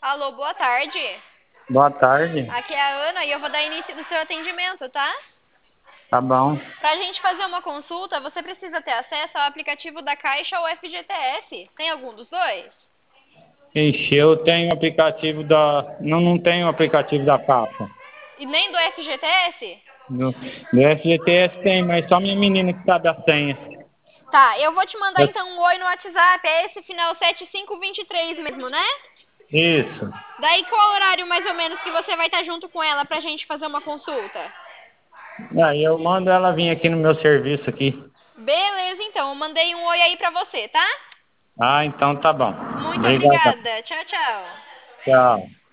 Alô, boa tarde. Boa tarde. Aqui é a Ana e eu vou dar início do seu atendimento, tá? Tá bom. Pra gente fazer uma consulta, você precisa ter acesso ao aplicativo da Caixa ou FGTS. Tem algum dos dois? Ixi, eu tenho aplicativo da. Não tenho aplicativo da Caixa. E nem do FGTS? Do FGTS tem, mas só minha menina que sabe a senha. Tá, eu vou te mandar Eu- então um oi no WhatsApp. É esse final 7523 mesmo, né? Isso. Daí qual horário mais ou menos que você vai estar junto com ela pra gente fazer uma consulta? Aí eu mando ela vir aqui no meu serviço aqui. Beleza, então. Eu mandei um oi aí pra você, tá? Ah, então tá bom. Muito Obrigado. obrigada. Tchau, tchau. Tchau.